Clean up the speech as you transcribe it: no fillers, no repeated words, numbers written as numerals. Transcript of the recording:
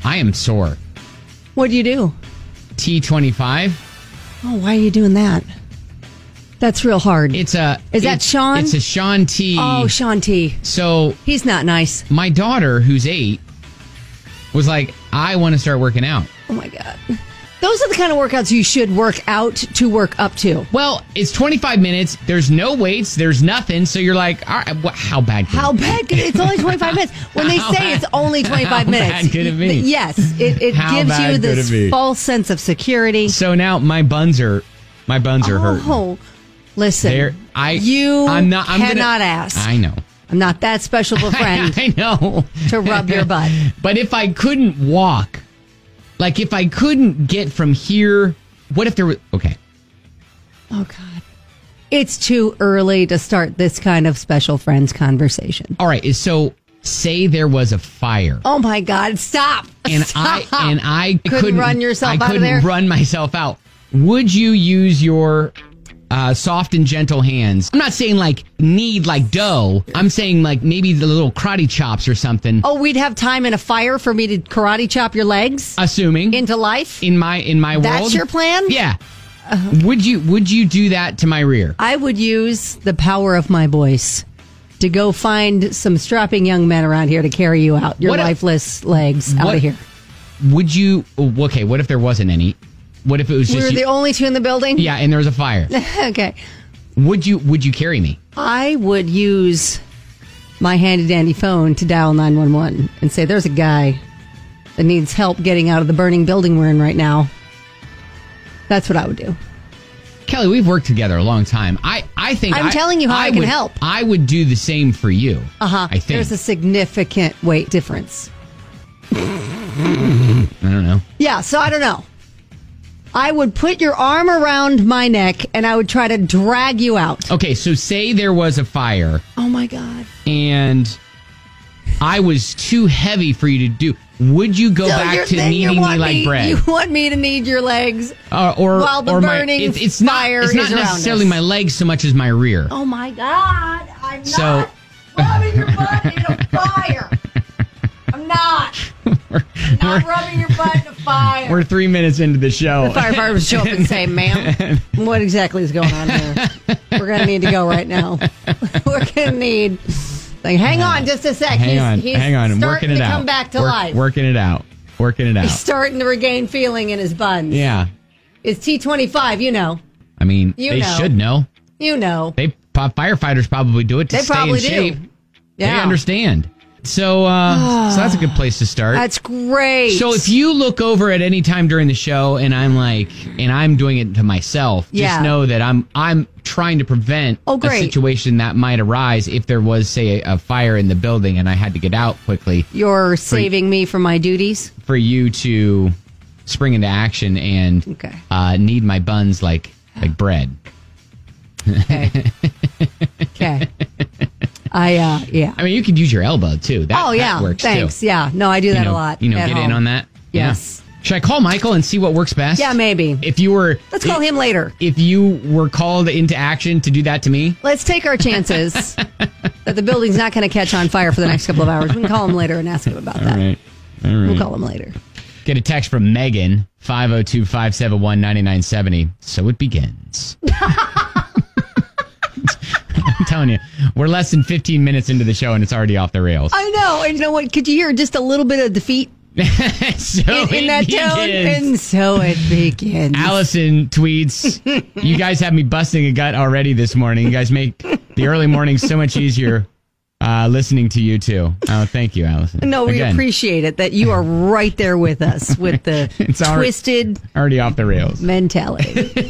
I am sore. What do you do? T25. Oh, why are you doing that? That's real hard. Is that Sean? It's a Sean T. Oh, Sean T. So he's not nice. My daughter, who's 8, was like, I want to start working out. Oh, my God. Those are the kind of workouts you should work out to work up to. Well, it's 25 minutes. There's no weights. There's nothing. So you're like, all right, how bad could it be? Bad could it? It's only 25 minutes. When they say it's only 25 minutes. How bad could it be? Yes. It gives you this false sense of security. So now my buns are hurt. Oh, listen. I'm cannot ask. I know. I'm not that special of a friend. I know. To rub your butt. But if I couldn't walk, like if I couldn't get from here, what if there was... Okay. Oh, God. It's too early to start this kind of special friends conversation. All right. So say there was a fire. Oh, my God. Stop. And Stop. I couldn't run yourself out of there? I couldn't run myself out. Would you use your... soft and gentle hands? I'm not saying like knead like dough. I'm saying like maybe the little karate chops or something. Oh, we'd have time in a fire for me to karate chop your legs? Assuming. Into life? In my world. That's your plan? Yeah. Would you do that to my rear? I would use the power of my voice to go find some strapping young men around here to carry you out. Your lifeless legs out of here. Would you... Okay, what if there wasn't any? What if it was just... We were the only two in the building? Yeah, and there was a fire. Okay. Would you carry me? I would use my handy-dandy phone to dial 911 and say, there's a guy that needs help getting out of the burning building we're in right now. That's what I would do. Kelly, we've worked together a long time. I think... I'm telling you how I can help. I would do the same for you. Uh-huh. I think. There's a significant weight difference. I don't know. Yeah, so I don't know. I would put your arm around my neck and I would try to drag you out. Okay, so say there was a fire. Oh, my God. And I was too heavy for you to do. Would you go back to kneading me like bread? You want me to knead your legs while the burning fire is around us. It's not necessarily my legs so much as my rear. Oh, my God. I'm not rubbing your butt in a fire. I'm not. I'm not rubbing your butt in a fire. We're 3 minutes into the show. The firefighter would show up and say, ma'am, what exactly is going on here? We're going to need to go right now. We're going to need... Like, hang on just a sec. Hang on. I'm working it out. Come back to life. Working it out. He's starting to regain feeling in his buns. Yeah. It's T25, you know. I mean, they should know. You know. Firefighters probably do it to stay in shape. Yeah. They understand. So that's a good place to start. That's great. So if you look over at any time during the show and I'm doing it to myself, just know that I'm trying to prevent a situation that might arise if there was, say, a fire in the building and I had to get out quickly. You're saving me from my duties? For you to spring into action and knead my buns like bread. Okay. Okay. I mean, you could use your elbow, too. That works, thanks. too. Yeah. No, I do that a lot. Get in on that? Yes. Yeah. Should I call Michael and see what works best? Yeah, maybe. Let's call him later. If you were called into action to do that to me? Let's take our chances that the building's not going to catch on fire for the next couple of hours. We can call him later and ask him about that. All right. We'll call him later. Get a text from Megan, 502-571-9970. So it begins. I'm telling you, we're less than 15 minutes into the show and it's already off the rails. I know. And you know what? Could you hear just a little bit of defeat in that tone? And so it begins. Allison tweets, you guys have me busting a gut already this morning. You guys make the early mornings so much easier listening to you two. Oh, thank you, Allison. No, we appreciate it that you are right there with us with the twisted already off the rails mentality.